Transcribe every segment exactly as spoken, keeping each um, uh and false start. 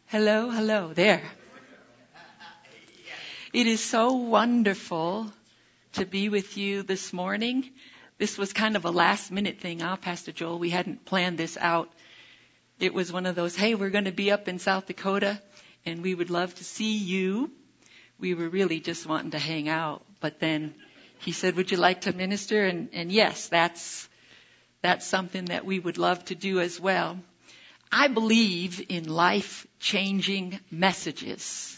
Hello, hello, there. It is so wonderful to be with you this morning. This was kind of a last minute thing, huh, Pastor Joel? We hadn't planned this out. It was one of those, hey, we're going to be up in South Dakota and we would love to see you. We were really just wanting to hang out. But then he said, would you like to minister? And, and yes, that's, that's something that we would love to do as well. I believe in life-changing messages.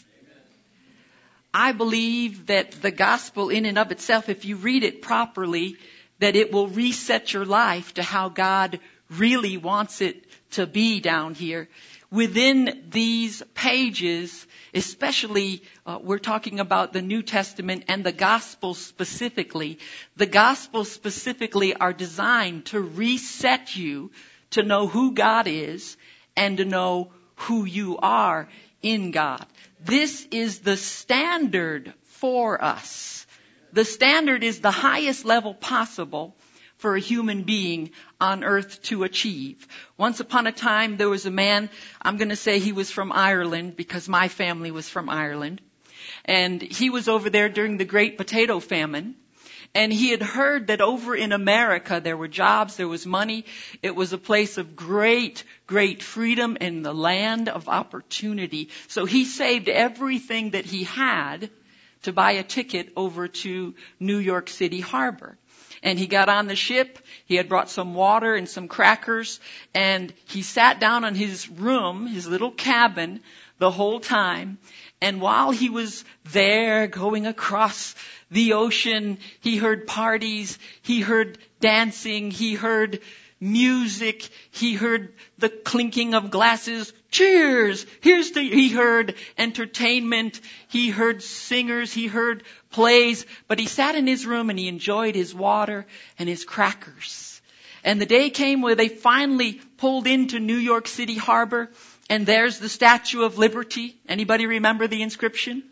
I believe that the gospel in and of itself, if you read it properly, that it will reset your life to how God really wants it to be down here. Within these pages, especially uh, we're talking about the New Testament and the Gospels specifically. The Gospels specifically are designed to reset you to know who God is and to know who you are in God. This is the standard for us. The standard is the highest level possible for a human being on earth to achieve. Once upon a time, there was a man, I'm going to say he was from Ireland because my family was from Ireland. And he was over there during the Great Potato Famine. And he had heard that over in America there were jobs, there was money. It was a place of great, great freedom and the land of opportunity. So he saved everything that he had to buy a ticket over to New York City Harbor. And he got on the ship, he had brought some water and some crackers, and he sat down in his room, his little cabin, the whole time. And while he was there going across the ocean, he heard parties, he heard dancing, he heard music, he heard the clinking of glasses. Cheers! Here's the, he heard entertainment, he heard singers, he heard plays, but he sat in his room and he enjoyed his water and his crackers. And the day came where they finally pulled into New York City Harbor, and there's the Statue of Liberty. Anybody remember the inscription?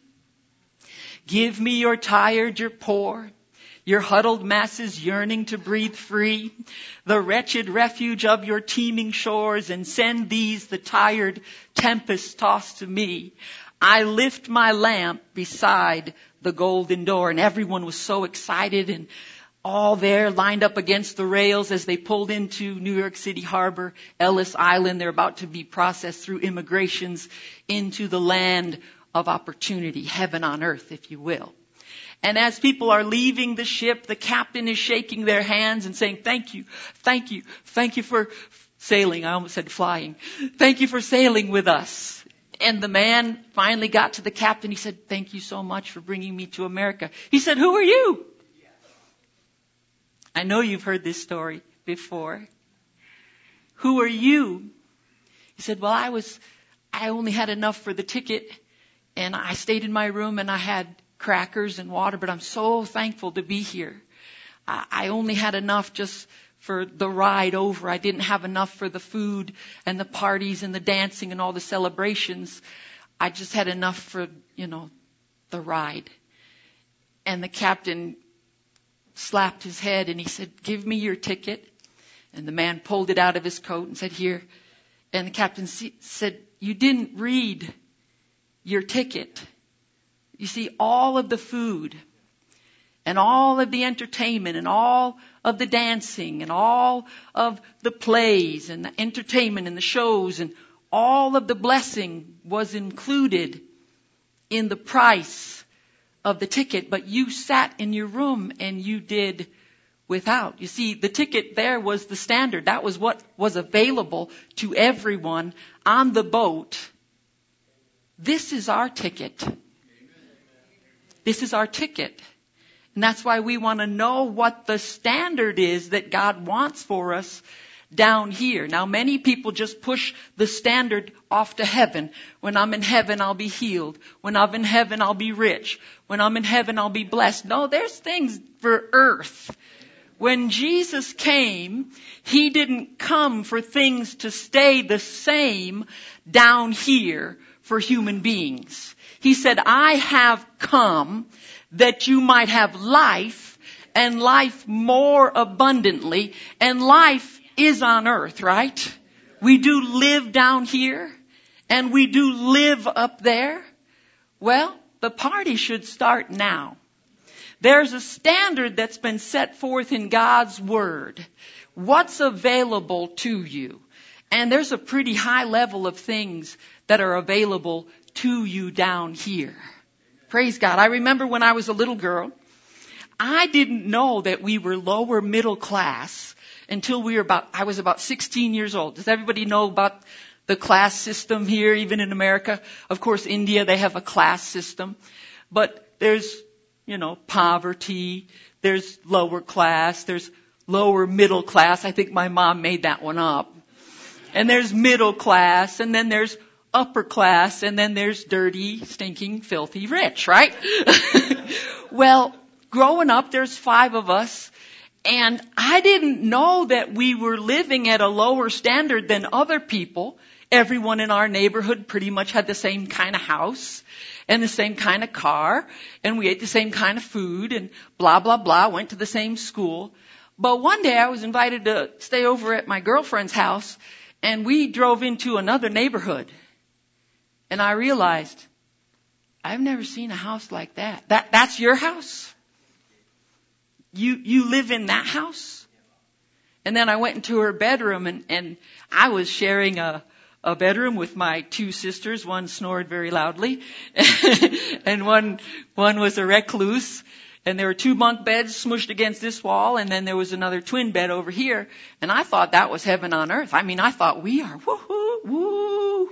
Give me your tired, your poor, your huddled masses yearning to breathe free, the wretched refuge of your teeming shores, and send these, the tired tempest tossed to me. I lift my lamp beside the golden door. And everyone was so excited and all there lined up against the rails as they pulled into New York City Harbor, Ellis Island. They're about to be processed through immigrations into the land of opportunity, heaven on earth, if you will. And as people are leaving the ship, the captain is shaking their hands and saying, thank you, thank you, thank you for sailing. I almost said flying. Thank you for sailing with us. And the man finally got to the captain. He said, thank you so much for bringing me to America. He said, who are you? I know you've heard this story before. Who are you? He said, well, I was, I only had enough for the ticket and I stayed in my room and I had crackers and water, but I'm so thankful to be here. I, I only had enough just for the ride over. I didn't have enough for the food and the parties and the dancing and all the celebrations. I just had enough for, you know, the ride. And the captain slapped his head and he said, give me your ticket. And the man pulled it out of his coat and said, here. And the captain said, you didn't read your ticket. You see, all of the food and all of the entertainment and all of the dancing and all of the plays and the entertainment and the shows and all of the blessing was included in the price of the ticket, but you sat in your room and you did without. You see, the ticket there was the standard. That was what was available to everyone on the boat. This is our ticket. This is our ticket. And that's why we want to know what the standard is that God wants for us down here. Now, many people just push the standard off to heaven. When I'm in heaven, I'll be healed. When I'm in heaven, I'll be rich. When I'm in heaven, I'll be blessed. No, there's things for earth. When Jesus came, He didn't come for things to stay the same down here for human beings. He said, I have come that you might have life and life more abundantly, and life is on earth, right? We do live down here and we do live up there, well, the party should start now. There's a standard that's been set forth in God's Word. What's available to you? And there's a pretty high level of things that are available to you down here. Praise God. I remember when I was a little girl, I didn't know that we were lower middle class until we were about, I was about sixteen years old. Does everybody know about the class system here, even in America? Of course, India, they have a class system. But there's, you know, poverty, there's lower class, there's lower middle class. I think my mom made that one up. And there's middle class, and then there's upper class, and then there's dirty, stinking, filthy rich, right? Well, growing up, there's five of us, and I didn't know that we were living at a lower standard than other people. Everyone in our neighborhood pretty much had the same kind of house and the same kind of car, and we ate the same kind of food, and blah, blah, blah, went to the same school. But one day I was invited to stay over at my girlfriend's house, and we drove into another neighborhood. And I realized, I've never seen a house like that. That, that's your house? You, you live in that house? And then I went into her bedroom, and, and I was sharing a, a bedroom with my two sisters. One snored very loudly, and one, one was a recluse. And there were two bunk beds smushed against this wall, and then there was another twin bed over here. And I thought that was heaven on earth. I mean, I thought we are, woo-hoo, woo,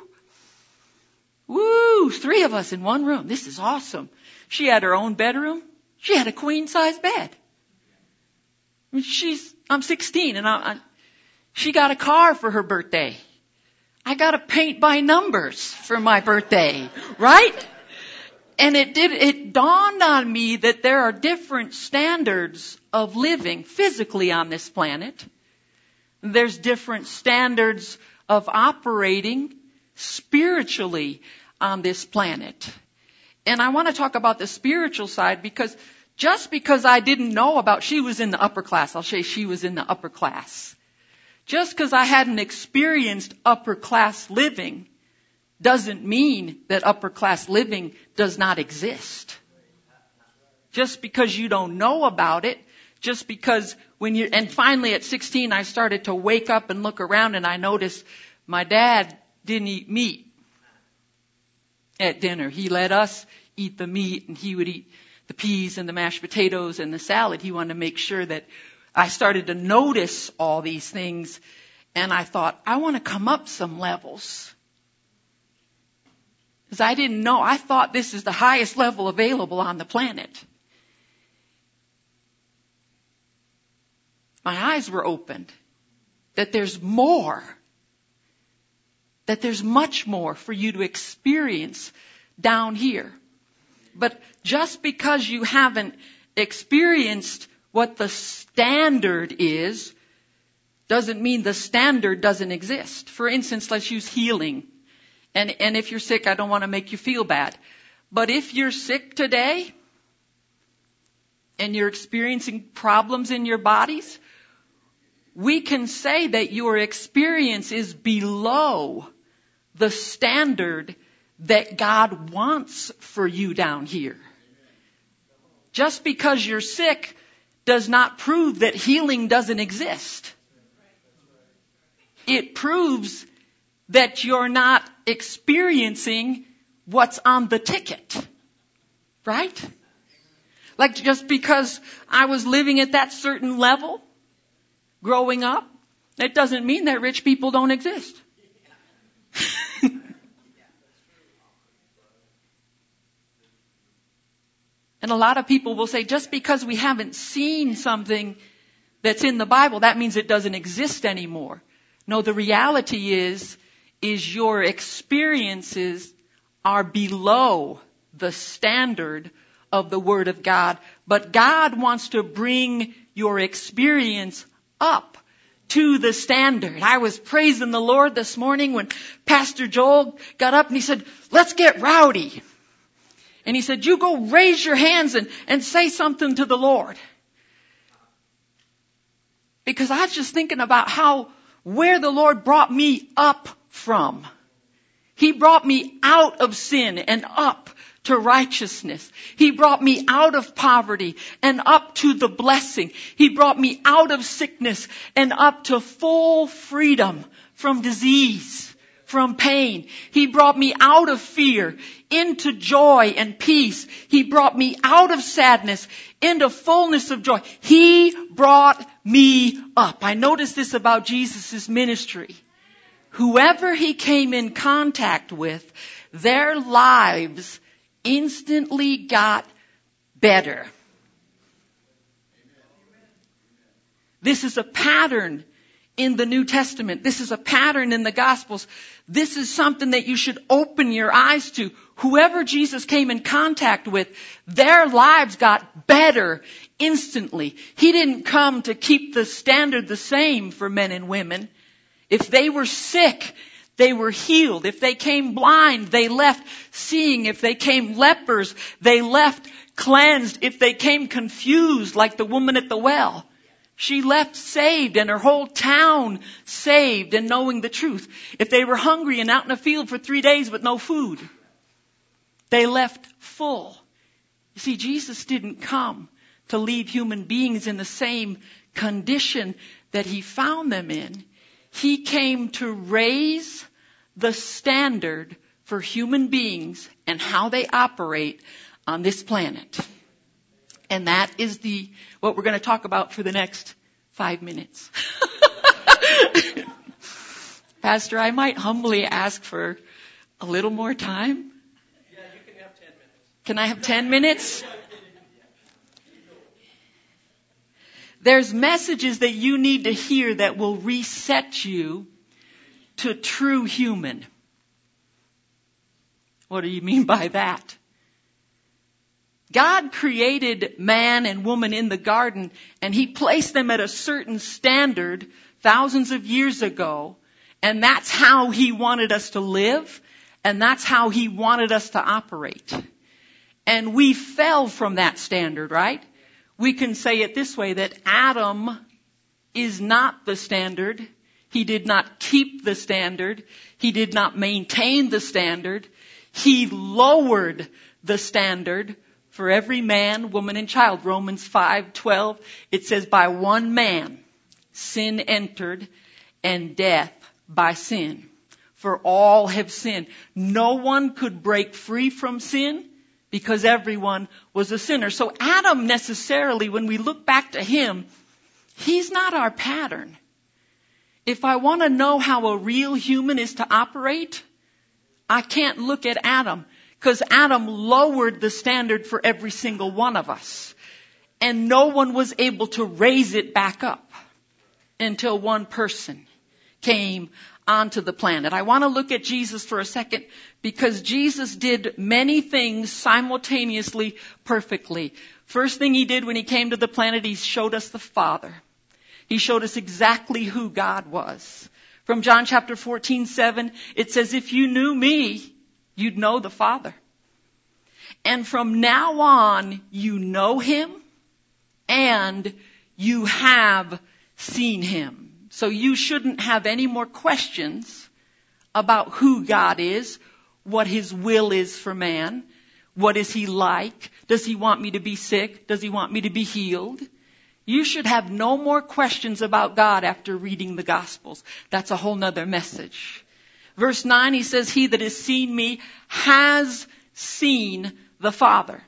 woo, three of us in one room. This is awesome. She had her own bedroom. She had a queen-size bed. I mean, she's, I'm sixteen, and I, I, she got a car for her birthday. I got a paint by numbers for my birthday, right? And it did, it dawned on me that there are different standards of living physically on this planet. There's different standards of operating spiritually on this planet. And I want to talk about the spiritual side, because just because I didn't know about, she was in the upper class. I'll say she was in the upper class. Just because I hadn't experienced upper class living doesn't mean that upper class living does not exist. Just because you don't know about it, just because when you, and finally at sixteen I started to wake up and look around, and I noticed my dad didn't eat meat at dinner. He let us eat the meat, and he would eat the peas and the mashed potatoes and the salad. He wanted to make sure that I started to notice all these things, and I thought, I want to come up some levels. Because I didn't know. I thought this is the highest level available on the planet. My eyes were opened. That there's more. That there's much more for you to experience down here. But just because you haven't experienced what the standard is, doesn't mean the standard doesn't exist. For instance, let's use healing. And, and if you're sick, I don't want to make you feel bad. But if you're sick today and you're experiencing problems in your bodies, we can say that your experience is below the standard that God wants for you down here. Just because you're sick does not prove that healing doesn't exist. It proves that you're not experiencing what's on the ticket. Right? Like, just because I was living at that certain level growing up, it doesn't mean that rich people don't exist. And a lot of people will say, just because we haven't seen something that's in the Bible, that means it doesn't exist anymore. No, the reality is, is your experiences are below the standard of the Word of God. But God wants to bring your experience up to the standard. I was praising the Lord this morning when Pastor Joel got up and he said, let's get rowdy. And he said, you go raise your hands and, and say something to the Lord. Because I was just thinking about how, where the Lord brought me up from. He brought me out of sin and up to righteousness. He brought me out of poverty and up to the blessing. He brought me out of sickness and up to full freedom from disease, from pain. He brought me out of fear into joy and peace. He brought me out of sadness into fullness of joy. He brought me up. I noticed this about Jesus' ministry. Whoever he came in contact with, their lives instantly got better. This is a pattern in the New Testament. This is a pattern in the Gospels. This is something that you should open your eyes to. Whoever Jesus came in contact with, their lives got better instantly. He didn't come to keep the standard the same for men and women. If they were sick, they were healed. If they came blind, they left seeing. If they came lepers, they left cleansed. If they came confused, like the woman at the well, she left saved and her whole town saved and knowing the truth. If they were hungry and out in a field for three days with no food, they left full. You see, Jesus didn't come to leave human beings in the same condition that he found them in. He came to raise the standard for human beings and how they operate on this planet. And that is the what we're going to talk about for the next five minutes. Pastor, I might humbly ask for a little more time. Yeah, you can have ten minutes. Can I have ten minutes? There's messages that you need to hear that will reset you to true human. What do you mean by that? God created man and woman in the garden, and he placed them at a certain standard thousands of years ago, and that's how he wanted us to live, and that's how he wanted us to operate. And we fell from that standard, right? We can say it this way, that Adam is not the standard. He did not keep the standard. He did not maintain the standard. He lowered the standard for every man, woman, and child. Romans five twelve, it says, by one man sin entered, and death by sin. For all have sinned. No one could break free from sin because everyone was a sinner. So Adam necessarily, when we look back to him, he's not our pattern. If I want to know how a real human is to operate, I can't look at Adam, because Adam lowered the standard for every single one of us. And no one was able to raise it back up until one person came onto the planet. I want to look at Jesus for a second, because Jesus did many things simultaneously perfectly. First thing he did when he came to the planet, he showed us the Father. He showed us exactly who God was. From John chapter fourteen seven, it says, if you knew me, you'd know the Father. And from now on, you know him and you have seen him. So you shouldn't have any more questions about who God is, what his will is for man, what is he like, does he want me to be sick, does he want me to be healed? You should have no more questions about God after reading the Gospels. That's a whole nother message. Verse nine, he says, he that has seen me has seen the Father.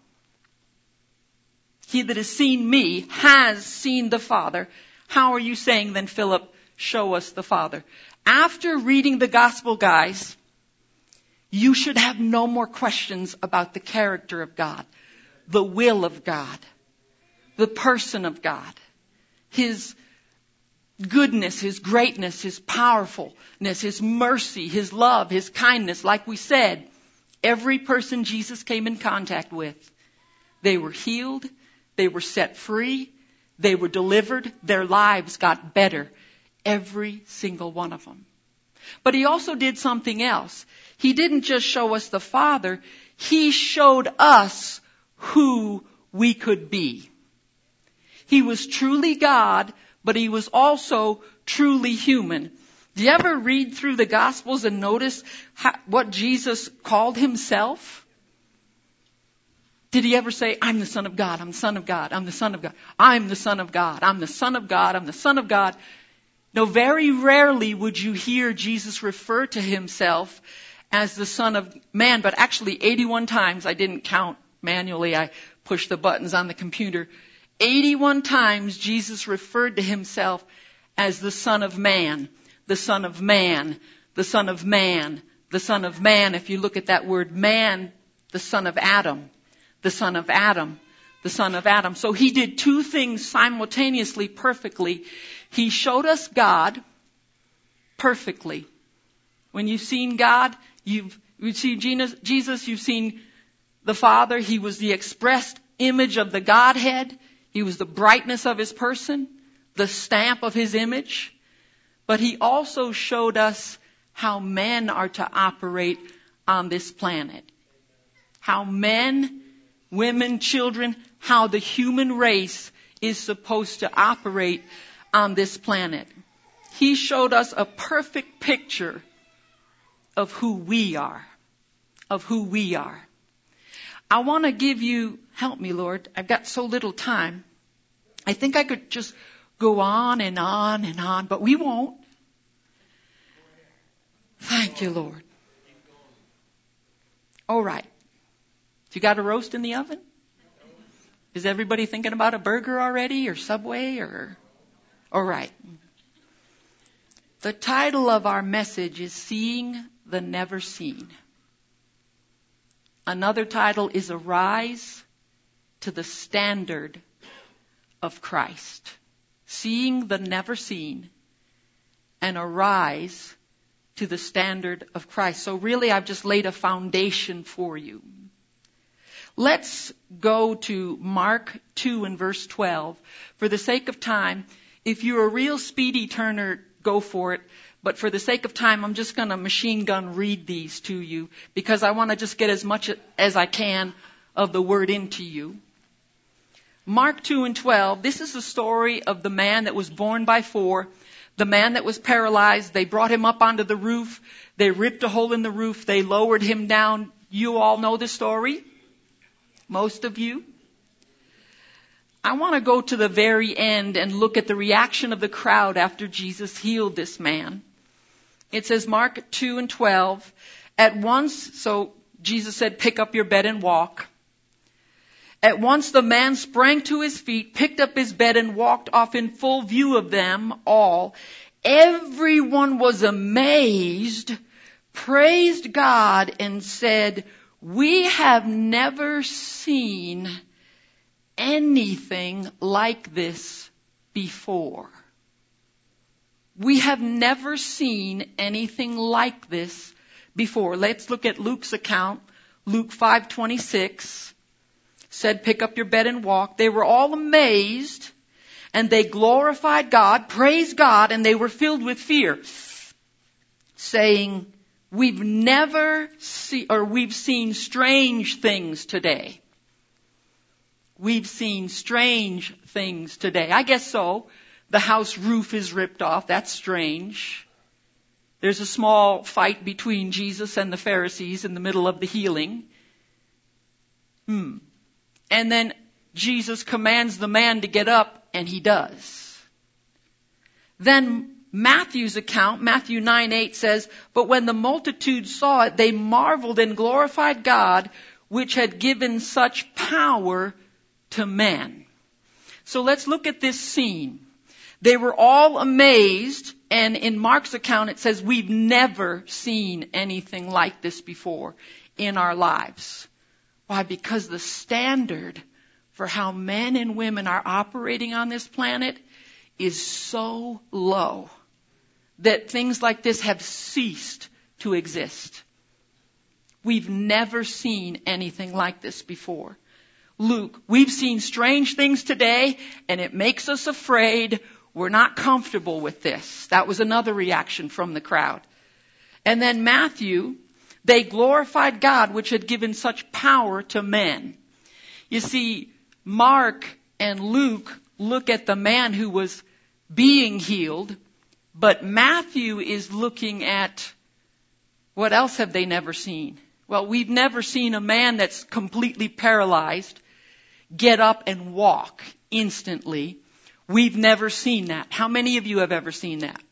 He that has seen me has seen the Father. How are you saying then, Philip, show us the Father? After reading the Gospel, guys, you should have no more questions about the character of God, the will of God, the person of God, his goodness, his greatness, his powerfulness, his mercy, his love, his kindness. Like we said, every person Jesus came in contact with, they were healed, they were set free, they were delivered, their lives got better. Every single one of them. But he also did something else. He didn't just show us the Father, he showed us who we could be. He was truly God, but he was also truly human. Do you ever read through the Gospels and notice how, what Jesus called himself? Did he ever say, I'm the Son of God, I'm the Son of God, I'm the Son of God, I'm the Son of God, I'm the Son of God, I'm the Son of God? No, very rarely would you hear Jesus refer to himself as the Son of Man, but actually eighty-one times, I didn't count manually, I pushed the buttons on the computer. eighty-one times Jesus referred to himself as the Son of Man, the Son of Man, the Son of Man, the Son of Man. If you look at that word man, the Son of Adam, the Son of Adam, the Son of Adam. So he did two things simultaneously perfectly. He showed us God perfectly. When you've seen God, you've, you've seen Jesus, you've seen the Father. He was the expressed image of the Godhead. He was the brightness of his person, the stamp of his image. But he also showed us how men are to operate on this planet. How men, women, children, how the human race is supposed to operate on this planet. He showed us a perfect picture of who we are, of who we are. I want to give you, help me, Lord, I've got so little time. I think I could just go on and on and on, but we won't. Thank you, Lord. All right. You got a roast in the oven? Is everybody thinking about a burger already, or Subway, or? All right. The title of our message is Seeing the Never Seen. Another title is Arise to the Standard of Christ. Seeing the Never Seen and Arise to the Standard of Christ. So really I've just laid a foundation for you. Let's go to Mark two and verse twelve. For the sake of time, if you're a real speedy turner, go for it. But for the sake of time, I'm just going to machine gun read these to you because I want to just get as much as I can of the word into you. Mark two and twelve, this is the story of the man that was born by four, the man that was paralyzed. They brought him up onto the roof. They ripped a hole in the roof. They lowered him down. You all know the story. Most of you. I want to go to the very end and look at the reaction of the crowd after Jesus healed this man. It says Mark two and twelve. At once, so Jesus said, pick up your bed and walk. At once the man sprang to his feet, picked up his bed and walked off in full view of them all. Everyone was amazed, praised God, and said, we have never seen anything like this before. We have never seen anything like this before. Let's look at Luke's account. Luke five twenty-six said, pick up your bed and walk. They were all amazed and they glorified God, praised God, and they were filled with fear, saying, we've never seen, or we've seen strange things today. We've seen strange things today. I guess so. The house roof is ripped off. That's strange. There's a small fight between Jesus and the Pharisees in the middle of the healing. Hmm. And then Jesus commands the man to get up, and he does. Then Matthew's account, Matthew nine eight says, but when the multitude saw it, they marveled and glorified God, which had given such power to men. So let's look at this scene. They were all amazed, and in Mark's account it says we've never seen anything like this before in our lives. Why? Because the standard for how men and women are operating on this planet is so low that things like this have ceased to exist. We've never seen anything like this before. Luke, we've seen strange things today, and it makes us afraid. We're not comfortable with this. That was another reaction from the crowd. And then Matthew, they glorified God, which had given such power to men. You see, Mark and Luke look at the man who was being healed, But Matthew is looking at what else have they never seen? Well, we've never seen a man that's completely paralyzed get up and walk instantly. We've never seen that. How many of you have ever seen that?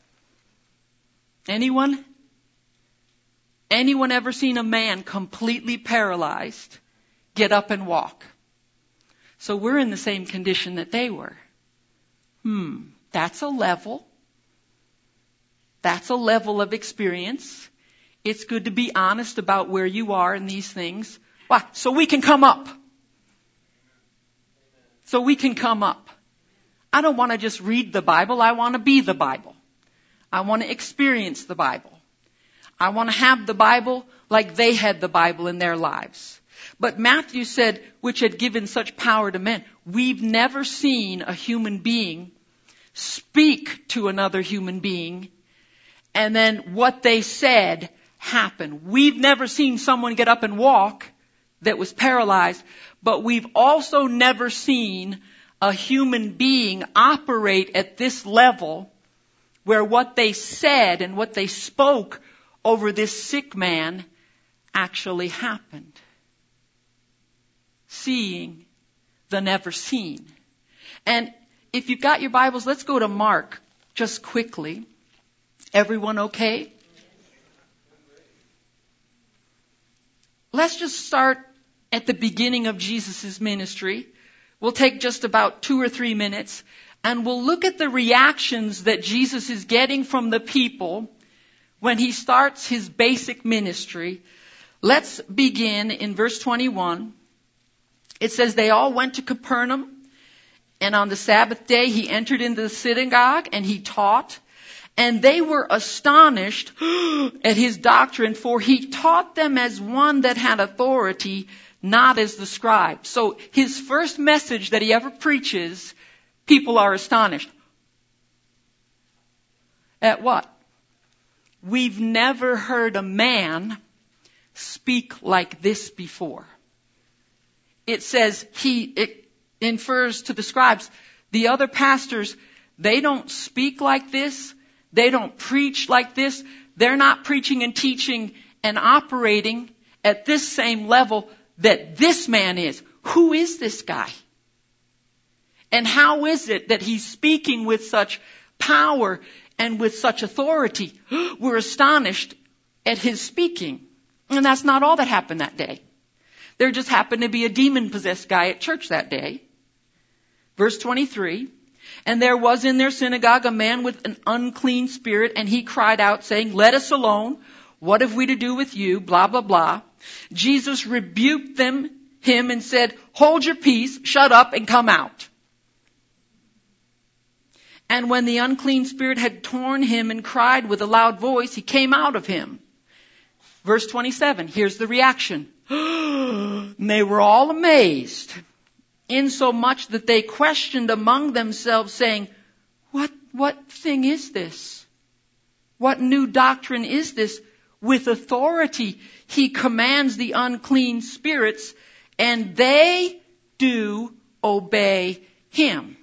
Anyone? Anyone ever seen a man completely paralyzed get up and walk? So we're in the same condition that they were. Hmm, that's a level. That's a level of experience. It's good to be honest about where you are in these things. Why? So we can come up. So we can come up. I don't want to just read the Bible. I want to be the Bible. I want to experience the Bible. I want to have the Bible like they had the Bible in their lives. But Matthew said, which had given such power to men. We've never seen a human being speak to another human being and then what they said happened. We've never seen someone get up and walk that was paralyzed, but we've also never seen a human being operate at this level where what they said and what they spoke over this sick man actually happened. Seeing the never seen. And if you've got your Bibles, let's go to Mark just quickly. Everyone okay? Let's just start at the beginning of Jesus' ministry. We'll take just about two or three minutes and we'll look at the reactions that Jesus is getting from the people when he starts his basic ministry. Let's begin in verse twenty-one. It says, they all went to Capernaum, and on the Sabbath day he entered into the synagogue and he taught. And they were astonished at his doctrine, for he taught them as one that had authority, not as the scribes. So his first message that he ever preaches, people are astonished. At what? We've never heard a man speak like this before. It says he, it infers to the scribes. The other pastors, they don't speak like this. They don't preach like this. They're not preaching and teaching and operating at this same level that this man is. Who is this guy? And how is it that he's speaking with such power and with such authority? We're astonished at his speaking. And that's not all that happened that day. There just happened to be a demon-possessed guy at church that day. Verse twenty-three. And there was in their synagogue a man with an unclean spirit, and he cried out, saying, let us alone. What have we to do with you? Blah, blah, blah. Jesus rebuked them, him, and said, hold your peace, shut up, and come out. And when the unclean spirit had torn him and cried with a loud voice, he came out of him. Verse twenty-seven, here's the reaction. And they were all amazed, insomuch that they questioned among themselves, saying, What, what thing is this? What new doctrine is this? With authority he commands the unclean spirits, and they do obey him.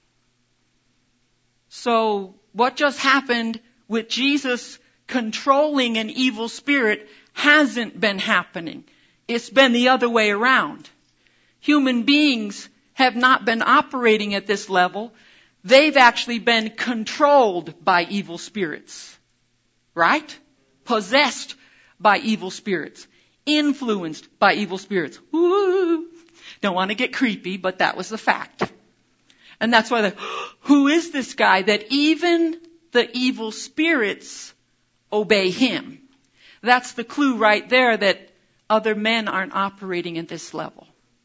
So what just happened with Jesus controlling an evil spirit hasn't been happening. It's been the other way around. Human beings have not been operating at this level. They've actually been controlled by evil spirits. Right? Possessed by evil spirits. Influenced by evil spirits. Woo! Don't want to get creepy, but that was the fact. And that's why the, who is this guy that even the evil spirits obey him? That's the clue right there that other men aren't operating at this level.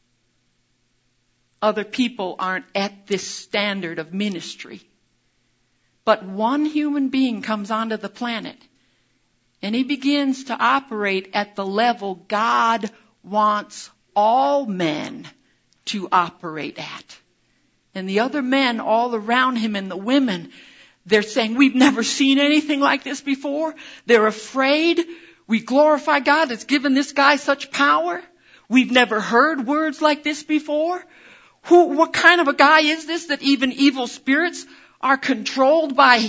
Other people aren't at this standard of ministry. But one human being comes onto the planet and he begins to operate at the level God wants all men to operate at. And the other men all around him and the women, they're saying, we've never seen anything like this before. They're afraid. We glorify God that's given this guy such power. We've never heard words like this before. Who, what kind of a guy is this that even evil spirits are controlled by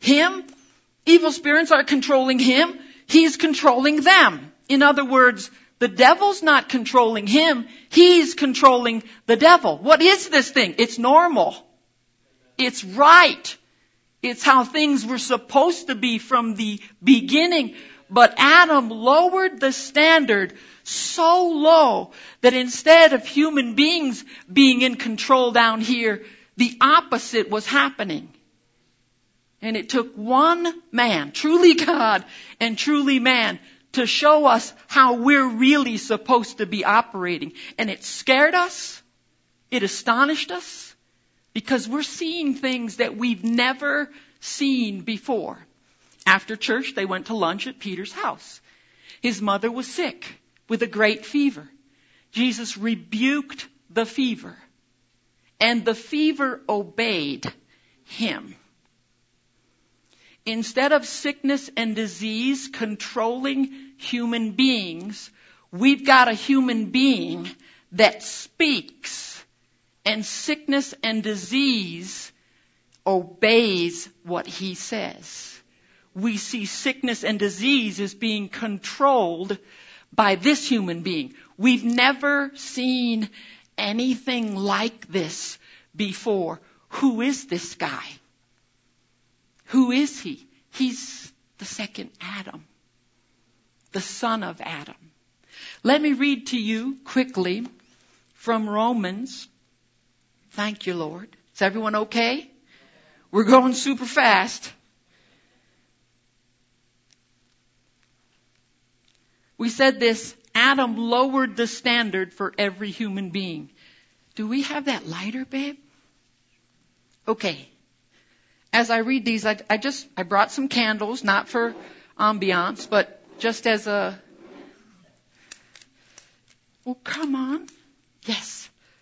him. Evil spirits are controlling him. He's controlling them. In other words, the devil's not controlling him. He's controlling the devil. What is this thing? It's normal. It's right. It's how things were supposed to be from the beginning. But Adam lowered the standard so low that instead of human beings being in control down here, the opposite was happening. And it took one man, truly God and truly man, to show us how we're really supposed to be operating. And it scared us. It astonished us. Because we're seeing things that we've never seen before. After church, they went to lunch at Peter's house. His mother was sick with a great fever. Jesus rebuked the fever. And the fever obeyed him. Instead of sickness and disease controlling human beings, we've got a human being that speaks. And sickness and disease obeys what he says. We see sickness and disease as being controlled by this human being. We've never seen anything like this before. Who is this guy? Who is he? He's the second Adam, the son of Adam. Let me read to you quickly from Romans. Thank you, Lord. Is everyone okay? We're going super fast. We said this, Adam lowered the standard for every human being. Do we have that lighter, babe? Okay. As I read these, I, I just, I brought some candles, not for ambiance, but just as a, oh, come on. Yes.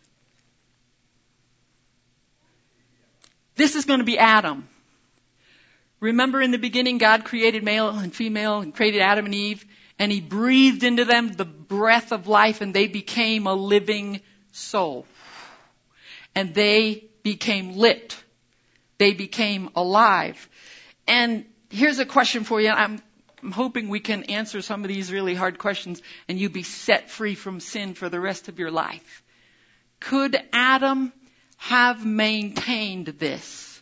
This is going to be Adam. Remember in the beginning, God created male and female and created Adam and Eve, and he breathed into them the breath of life, and they became a living soul. And they became lit. They became alive. And here's a question for you. I'm, I'm hoping we can answer some of these really hard questions and you be set free from sin for the rest of your life. Could Adam have maintained this?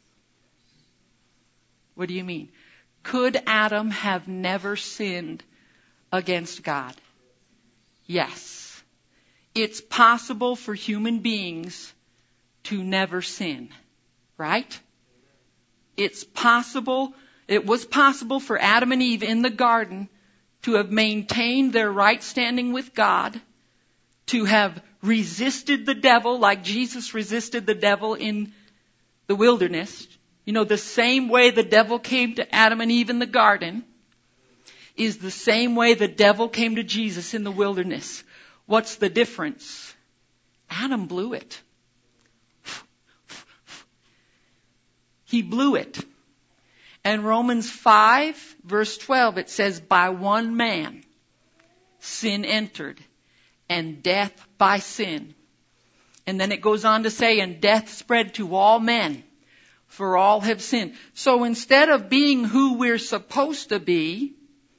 What do you mean? Could Adam have never sinned against God? Yes. It's possible for human beings to never sin, right? It's possible, it was possible for Adam and Eve in the garden to have maintained their right standing with God, to have resisted the devil like Jesus resisted the devil in the wilderness. You know, the same way the devil came to Adam and Eve in the garden is the same way the devil came to Jesus in the wilderness. What's the difference? Adam blew it. He blew it. And Romans five, verse twelve, it says, by one man sin entered, and death by sin. And then it goes on to say, and death spread to all men, for all have sinned. So instead of being who we're supposed to be,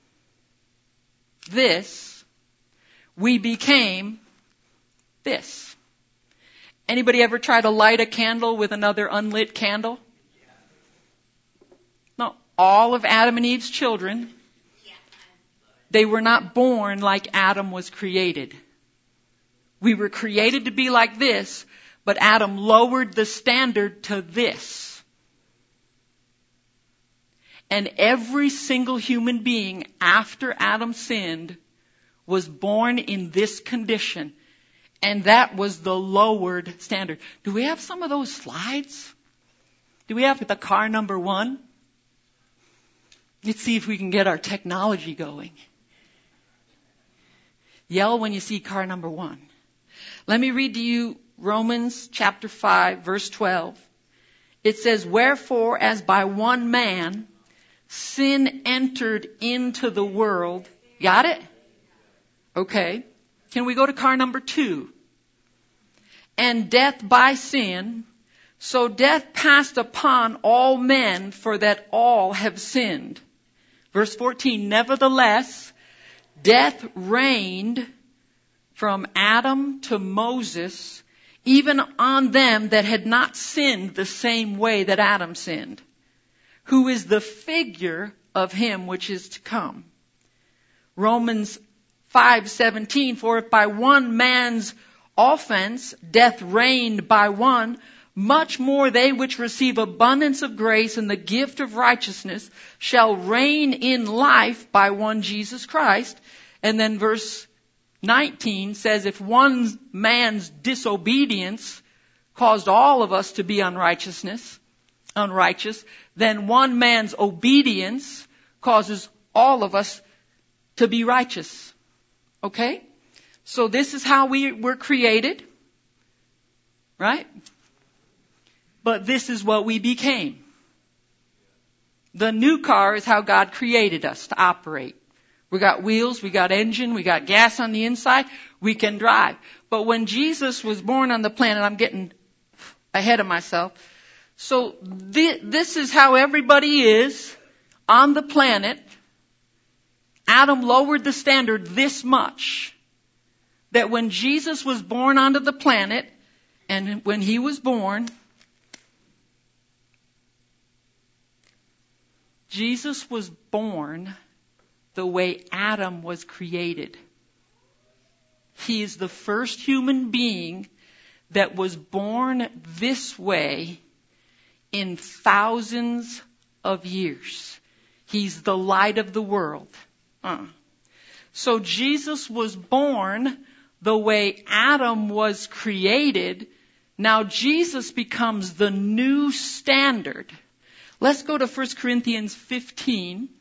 this, we became this. Anybody ever try to light a candle with another unlit candle? No. All of Adam and Eve's children, they were not born like Adam was created. We were created to be like this, but Adam lowered the standard to this. And every single human being after Adam sinned was born in this condition. And that was the lowered standard. Do we have some of those slides? Do we have the car number one? Let's see if we can get our technology going. Yell when you see car number one. Let me read to you Romans chapter five, verse twelve. It says, wherefore, as by one man sin entered into the world. Got it? Okay. Can we go to car number two? And death by sin, So death passed upon all men, for that all have sinned. Verse fourteen, nevertheless, death reigned from Adam to Moses, even on them that had not sinned the same way that Adam sinned, who is the figure of him which is to come. Romans five seventeen, for if by one man's offense death reigned by one, much more they which receive abundance of grace and the gift of righteousness shall reign in life by one Jesus Christ. And then verse nineteen says, if one man's disobedience caused all of us to be unrighteousness, unrighteous, then one man's obedience causes all of us to be righteous. Okay? So this is how we were created. Right? But this is what we became. The new car is how God created us to operate. We got wheels, we got engine, we got gas on the inside, we can drive. But when Jesus was born on the planet, I'm getting ahead of myself. So th- this is how everybody is on the planet. Adam lowered the standard this much, that when Jesus was born onto the planet, and when he was born, Jesus was born the way Adam was created. He is the first human being that was born this way in thousands of years. He's the light of the world. Uh. So Jesus was born the way Adam was created. Now Jesus becomes the new standard. Let's go to First Corinthians fifteen.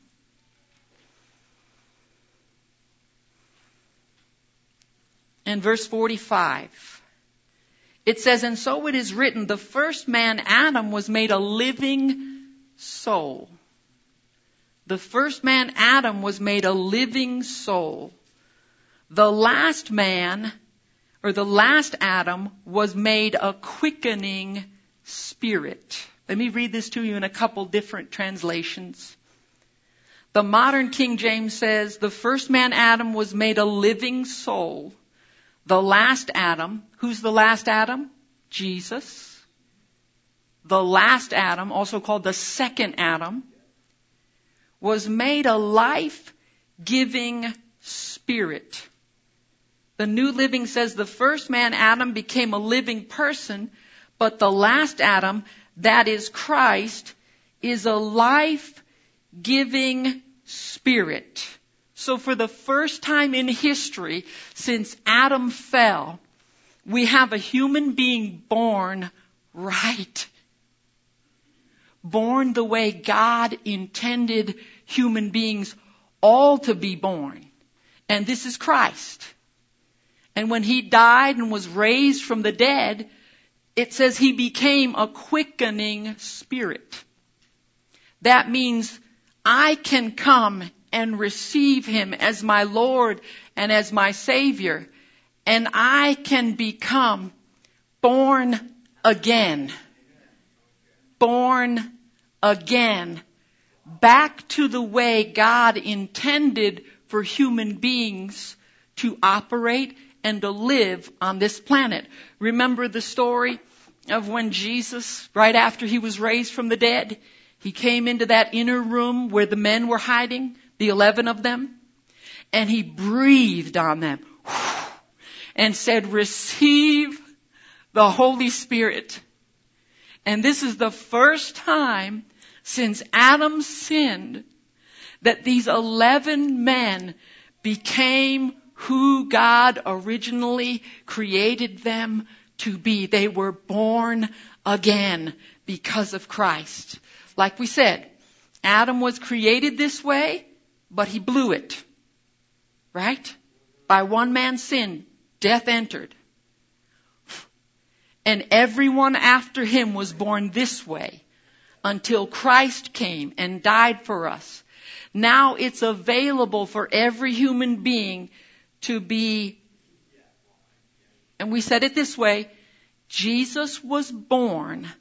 And verse forty-five. It says, and so it is written, the first man, Adam, was made a living soul. The first man, Adam, was made a living soul. The last man, or the last Adam, was made a quickening spirit. Let me read this to you in a couple different translations. The modern King James says, the first man, Adam, was made a living soul. The last Adam, who's the last Adam? Jesus. The last Adam, also called the second Adam, was made a life-giving spirit. The New Living says the first man, Adam, became a living person, but the last Adam, that is Christ, is a life-giving spirit. So for the first time in history, since Adam fell, we have a human being born right. Born the way God intended human beings all to be born. And this is Christ. And when he died and was raised from the dead, it says he became a quickening spirit. That means I can come and receive him as my Lord and as my Savior. And I can become born again. Born again. Back to the way God intended for human beings to operate and to live on this planet. Remember the story of when Jesus, right after he was raised from the dead, he came into that inner room where the men were hiding, the eleven of them, and he breathed on them and said, receive the Holy Spirit. And this is the first time since Adam sinned that these eleven men became who God originally created them to be. They were born again because of Christ. Like we said, Adam was created this way, but he blew it. Right? By one man's sin, death entered. And everyone after him was born this way until Christ came and died for us. Now it's available for every human being to be, and we said it this way, Jesus was born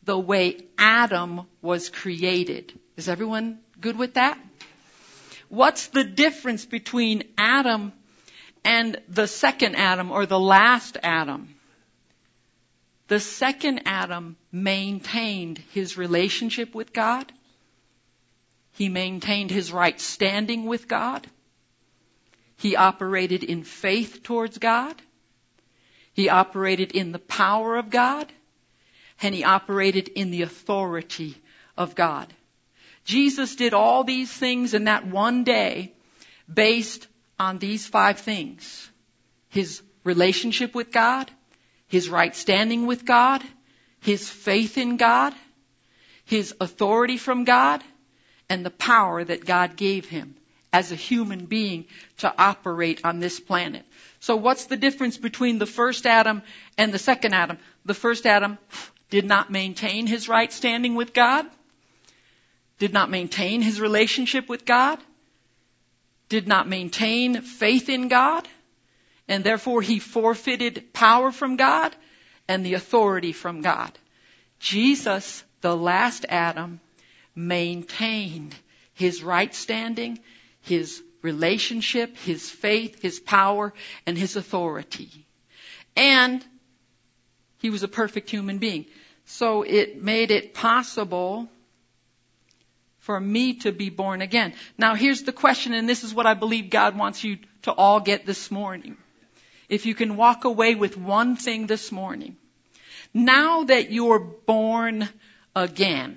the way Adam was created. Is everyone good with that? What's the difference between Adam and the second Adam or the last Adam? The second Adam maintained his relationship with God. He maintained his right standing with God. He operated in faith towards God. He operated in the power of God. And he operated in the authority of God. Jesus did all these things in that one day based on these five things. His relationship with God, his right standing with God, his faith in God, his authority from God, and the power that God gave him as a human being to operate on this planet. So what's the difference between the first Adam and the second Adam? The first Adam did not maintain his right standing with God, did not maintain his relationship with God, did not maintain faith in God, and therefore he forfeited power from God and the authority from God. Jesus, the last Adam, maintained his right standing, his relationship, his faith, his power, and his authority. And he was a perfect human being. So it made it possible for me to be born again. Now here's the question, and this is what I believe God wants you to all get this morning. If you can walk away with one thing this morning. Now that you're born again,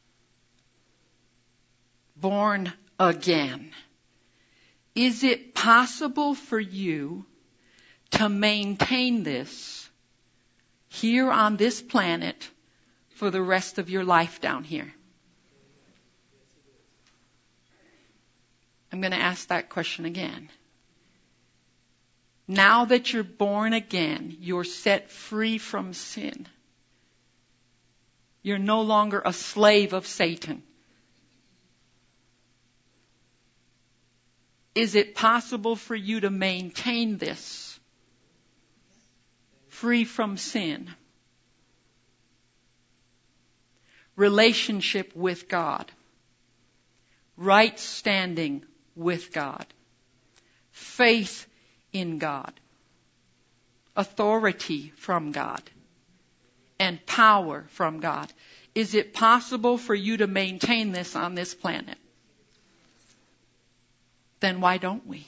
born again, is it possible for you to maintain this here on this planet for the rest of your life down here? I'm going to ask that question again. Now that you're born again, you're set free from sin. You're no longer a slave of Satan. Is it possible for you to maintain this? Free from sin. Relationship with God. Right standing with God. Faith in God. Authority from God. And power from God. Is it possible for you to maintain this on this planet? Then why don't we?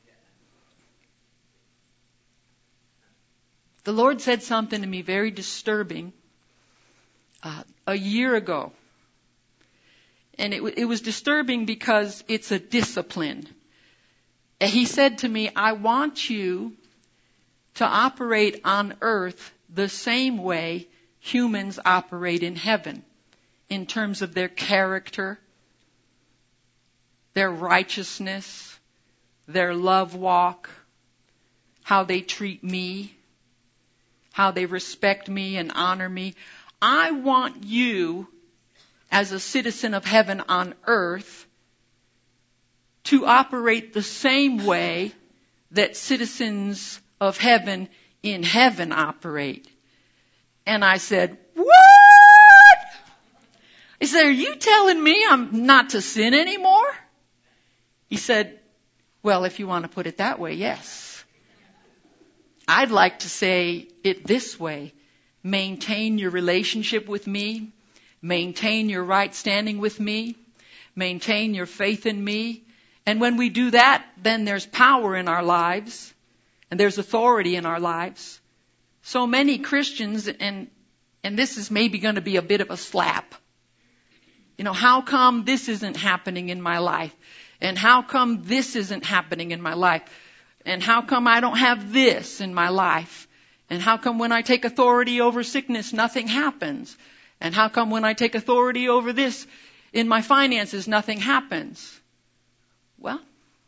The Lord said something to me very disturbing uh, a year ago. And it, it was disturbing because it's a discipline. And He said to me, I want you to operate on earth the same way humans operate in heaven, in terms of their character, their righteousness, their love walk, how they treat me, how they respect me and honor me. I want you, as a citizen of heaven on earth, to operate the same way that citizens of heaven in heaven operate. And I said, what? He said, are you telling me I'm not to sin anymore? He said, well, if you want to put it that way, yes. I'd like to say it this way. Maintain your relationship with me. Maintain your right standing with me. Maintain your faith in me. And when we do that, then there's power in our lives. And there's authority in our lives. So many Christians, and and this is maybe going to be a bit of a slap. You know, how come this isn't happening in my life? And how come this isn't happening in my life? And how come I don't have this in my life? And how come when I take authority over sickness, nothing happens? And how come when I take authority over this in my finances, nothing happens? Well,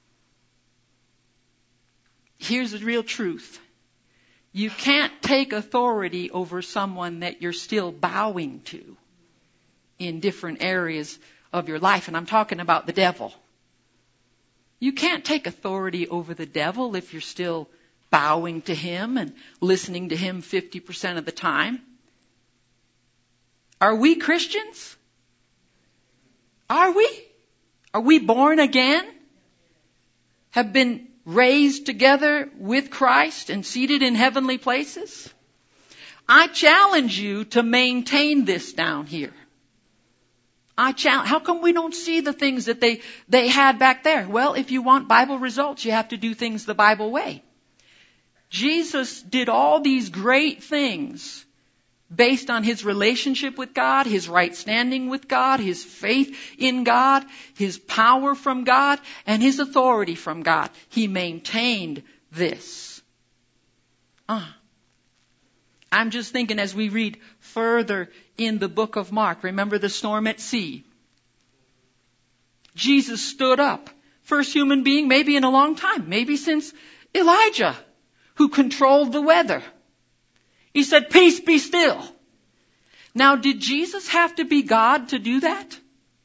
here's the real truth. You can't take authority over someone that you're still bowing to in different areas of your life. And I'm talking about the devil. You can't take authority over the devil if you're still bowing to him and listening to him fifty percent of the time. Are we Christians? Are we? Are we born again? Have been raised together with Christ and seated in heavenly places? I challenge you to maintain this down here. I challenge, how come we don't see the things that they, they had back there? Well, if you want Bible results, you have to do things the Bible way. Jesus did all these great things based on his relationship with God, his right standing with God, his faith in God, his power from God, and his authority from God. He maintained this. Ah. I'm just thinking as we read further in the book of Mark, remember the storm at sea? Jesus stood up. First human being maybe in a long time, maybe since Elijah, who controlled the weather. He said, "Peace, be still." Now, did Jesus have to be God to do that?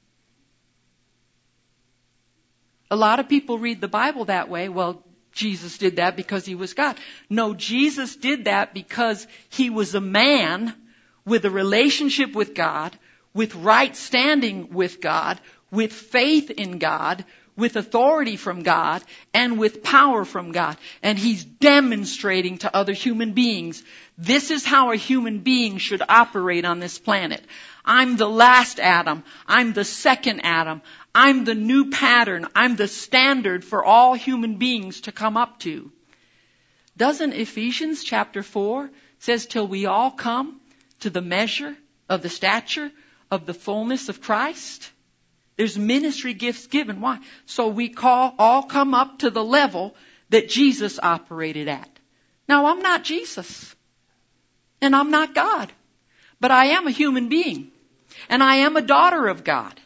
A lot of people read the Bible that way. Well, Jesus did that because he was God. No, Jesus did that because he was a man with a relationship with God, with right standing with God, with faith in God, with authority from God, and with power from God. And he's demonstrating to other human beings, this is how a human being should operate on this planet. I'm the last Adam. I'm the second Adam. I'm the new pattern. I'm the standard for all human beings to come up to. Doesn't Ephesians chapter four says till we all come to the measure of the stature of the fullness of Christ? There's ministry gifts given. Why? So we call, all come up to the level that Jesus operated at. Now, I'm not Jesus. And I'm not God. But I am a human being. And I am a daughter of God.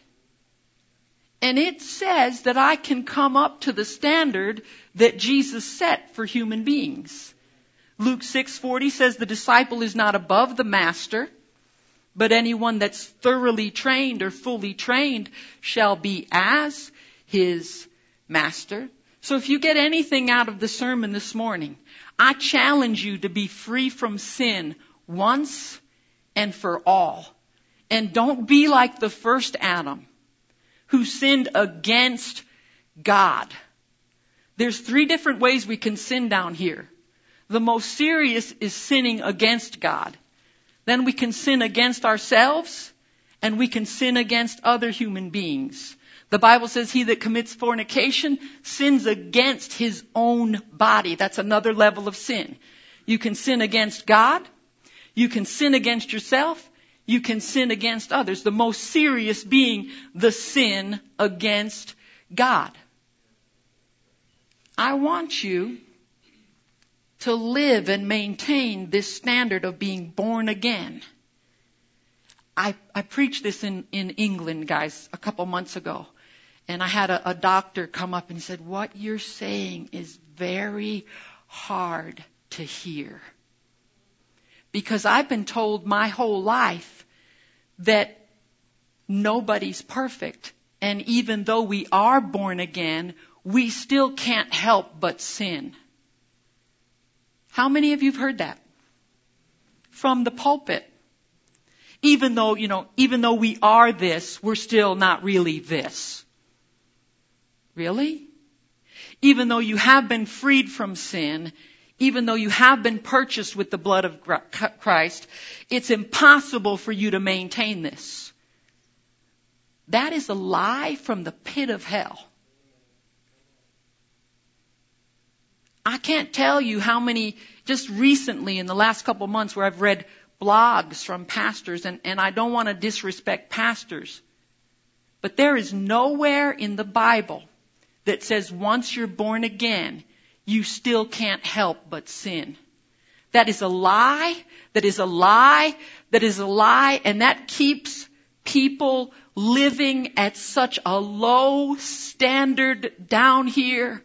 And it says that I can come up to the standard that Jesus set for human beings. Luke six forty says the disciple is not above the master, but anyone that's thoroughly trained or fully trained shall be as his master. So if you get anything out of the sermon this morning, I challenge you to be free from sin once and for all. And don't be like the first Adam, who sinned against God. There's three different ways we can sin down here. The most serious is sinning against God. Then we can sin against ourselves, and we can sin against other human beings. The Bible says he that commits fornication sins against his own body. That's another level of sin. You can sin against God. You can sin against yourself. You can sin against others. The most serious being the sin against God. I want you to live and maintain this standard of being born again. I, I preached this in, in England, guys, a couple months ago. And I had a, a doctor come up and said, what you're saying is very hard to hear. Because I've been told my whole life that nobody's perfect. And even though we are born again, we still can't help but sin. How many of you have heard that? From the pulpit. Even though, you know, even though we are this, we're still not really this. Really? Even though you have been freed from sin, even though you have been purchased with the blood of Christ, it's impossible for you to maintain this. That is a lie from the pit of hell. I can't tell you how many, just recently in the last couple of months, where I've read blogs from pastors, and, and I don't want to disrespect pastors, but there is nowhere in the Bible that says once you're born again, you still can't help but sin. That is a lie, that is a lie, that is a lie, and that keeps people living at such a low standard down here.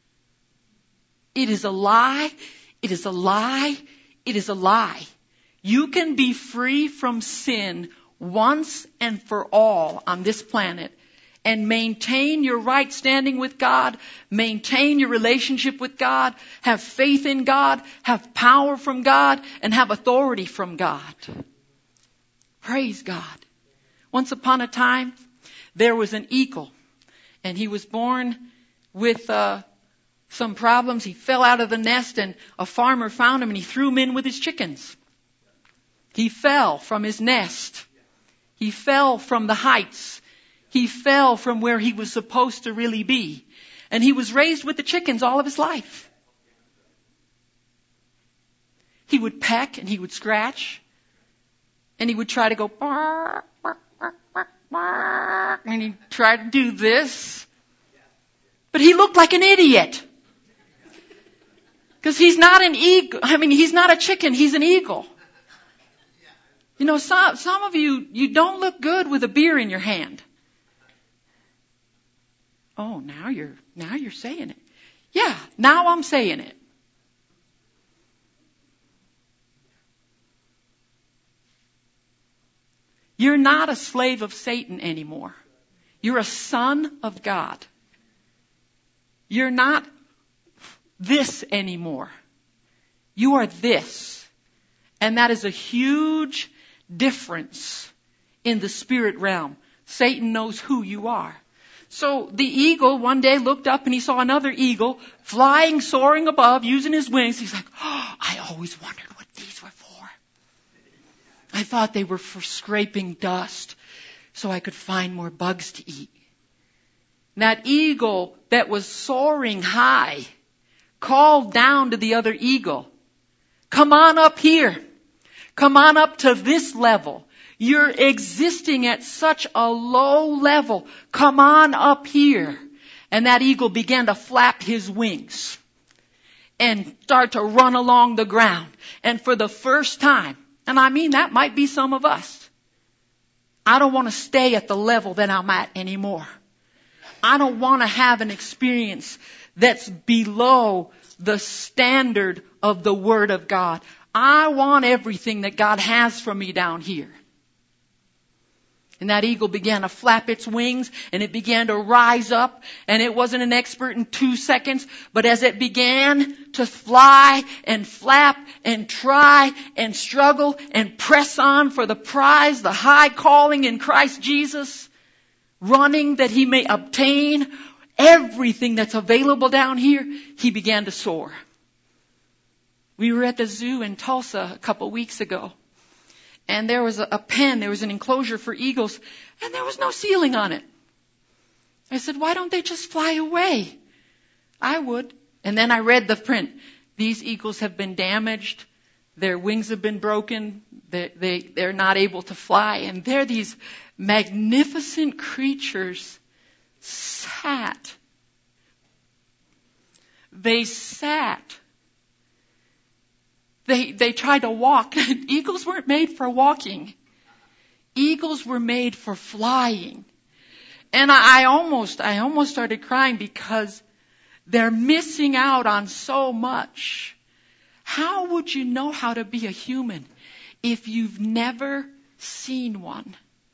It is a lie, it is a lie, it is a lie. You can be free from sin once and for all on this planet and maintain your right standing with God, maintain your relationship with God, have faith in God, have power from God, and have authority from God. Praise God. Once upon a time, there was an eagle, and he was born with uh, some problems. He fell out of the nest, and a farmer found him, and he threw him in with his chickens. He fell from his nest. He fell from the heights. He fell from where he was supposed to really be. And he was raised with the chickens all of his life. He would peck and he would scratch. And he would try to go, bark, bark, bark, bark, bark, and he'd try to do this. But he looked like an idiot. Because he's not an eagle. I mean, he's not a chicken. He's an eagle. You know, some, some of you, you don't look good with a beer in your hand. Oh, now you're, now you're saying it. Yeah, now I'm saying it. You're not a slave of Satan anymore. You're a son of God. You're not this anymore. You are this. And that is a huge difference in the spirit realm. Satan knows who you are. So the eagle one day looked up and he saw another eagle flying, soaring above, using his wings. He's like, oh, I always wondered what these were for. I thought they were for scraping dust so I could find more bugs to eat. And that eagle that was soaring high called down to the other eagle, come on up here. Come on up to this level. You're existing at such a low level. Come on up here. And that eagle began to flap his wings and start to run along the ground. And for the first time, and I mean that might be some of us, I don't want to stay at the level that I'm at anymore. I don't want to have an experience that's below the standard of the Word of God. I want everything that God has for me down here. And that eagle began to flap its wings and it began to rise up, and it wasn't an expert in two seconds, but as it began to fly and flap and try and struggle and press on for the prize, the high calling in Christ Jesus, running that he may obtain everything that's available down here, he began to soar. We were at the zoo in Tulsa a couple weeks ago. And there was a, a pen, there was an enclosure for eagles, and there was no ceiling on it. I said, why don't they just fly away? I would. And then I read the print. These eagles have been damaged. Their wings have been broken. They, they, they're not able to fly. And they're these magnificent creatures sat. They sat. They, they tried to walk. Eagles weren't made for walking. Eagles were made for flying. And I, I almost, I almost started crying because they're missing out on so much. How would you know how to be a human if you've never seen one?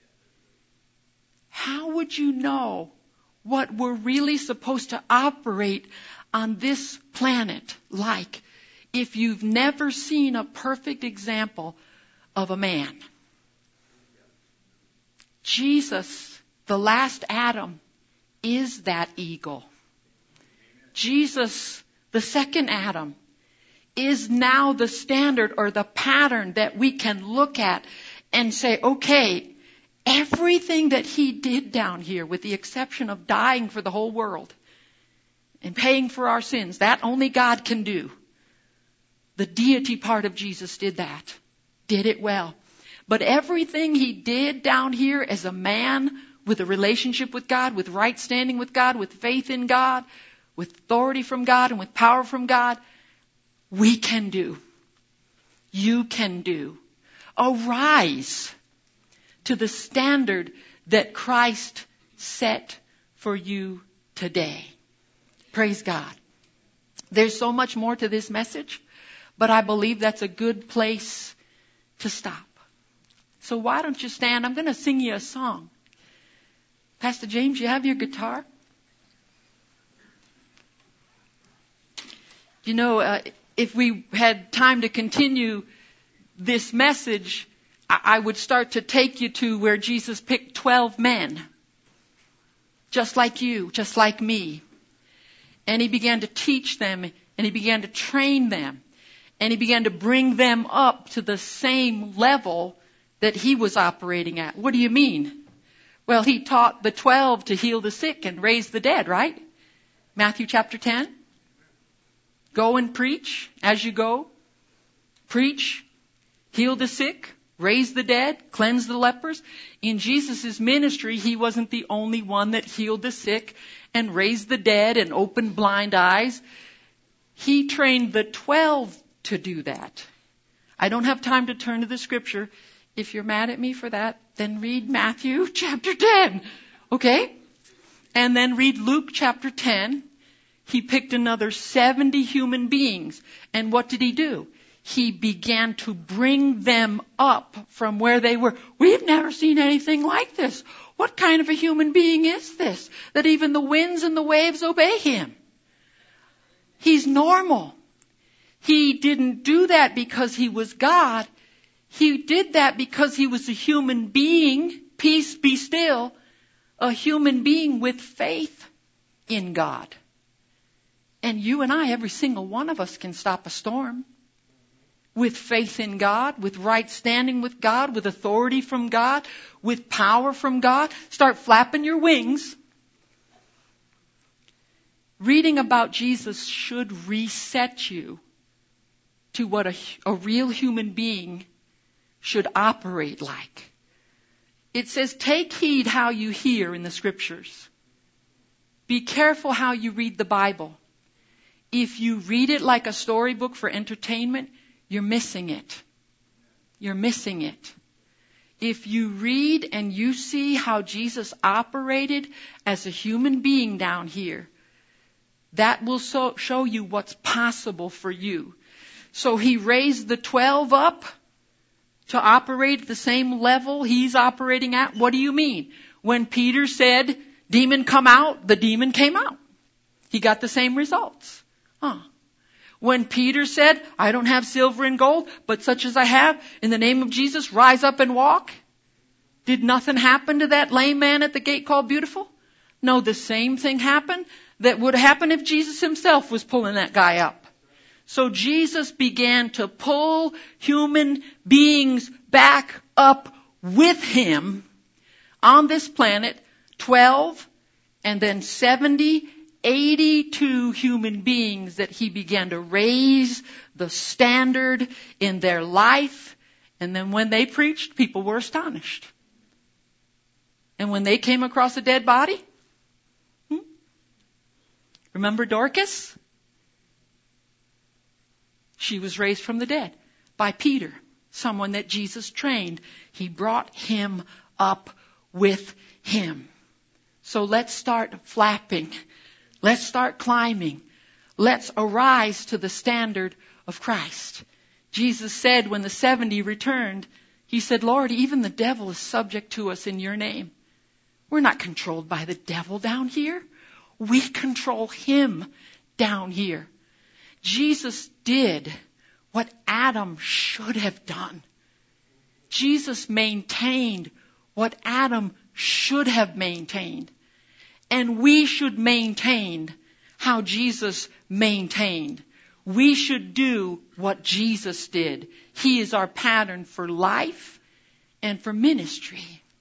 How would you know what we're really supposed to operate on this planet like if you've never seen a perfect example of a man? Jesus, the last Adam, is that eagle. Jesus, the second Adam, is now the standard or the pattern that we can look at and say, okay, everything that he did down here, with the exception of dying for the whole world and paying for our sins, that only God can do. The deity part of Jesus did that, did it well. But everything he did down here as a man with a relationship with God, with right standing with God, with faith in God, with authority from God and with power from God, we can do. You can do. Arise to the standard that Christ set for you today. Praise God. There's so much more to this message, but I believe that's a good place to stop. So why don't you stand? I'm going to sing you a song. Pastor James, you have your guitar? You know, uh, if we had time to continue this message, I would start to take you to where Jesus picked twelve men, just like you, just like me. And he began to teach them, and he began to train them, and he began to bring them up to the same level that he was operating at. What do you mean? Well, he taught the twelve to heal the sick and raise the dead, right? Matthew chapter ten. Go and preach as you go. Preach, heal the sick, raise the dead, cleanse the lepers. In Jesus' ministry, he wasn't the only one that healed the sick and raised the dead and opened blind eyes. He trained the twelve to do that. I don't have time to turn to the scripture. If you're mad at me for that, then read Matthew chapter ten. Okay? And then read Luke chapter ten. He picked another seventy human beings. And what did he do? He began to bring them up from where they were. We've never seen anything like this. What kind of a human being is this? That even the winds and the waves obey him. He's normal. He didn't do that because he was God. He did that because he was a human being. Peace be still. A human being with faith in God. And you and I, every single one of us, can stop a storm. With faith in God, with right standing with God, with authority from God, with power from God. Start flapping your wings. Reading about Jesus should reset you to what a, a real human being should operate like. It says, take heed how you hear in the scriptures. Be careful how you read the Bible. If you read it like a storybook for entertainment, you're missing it. You're missing it. If you read and you see how Jesus operated as a human being down here, that will so, show you what's possible for you. So he raised the twelve up to operate at the same level he's operating at. What do you mean? When Peter said, demon come out, the demon came out. He got the same results. Huh. When Peter said, I don't have silver and gold, but such as I have, in the name of Jesus, rise up and walk. Did nothing happen to that lame man at the gate called Beautiful? No, the same thing happened that would happen if Jesus himself was pulling that guy up. So Jesus began to pull human beings back up with him on this planet, twelve, and then seventy, eighty-two human beings that he began to raise the standard in their life. And then when they preached, people were astonished. And when they came across a dead body, hmm? Remember Dorcas? She was raised from the dead by Peter, someone that Jesus trained. He brought him up with him. So let's start flapping. Let's start climbing. Let's arise to the standard of Christ. Jesus said when the seventy returned, he said, Lord, even the devil is subject to us in your name. We're not controlled by the devil down here. We control him down here. Jesus did what Adam should have done. Jesus maintained what Adam should have maintained. And we should maintain how Jesus maintained. We should do what Jesus did. He is our pattern for life and for ministry.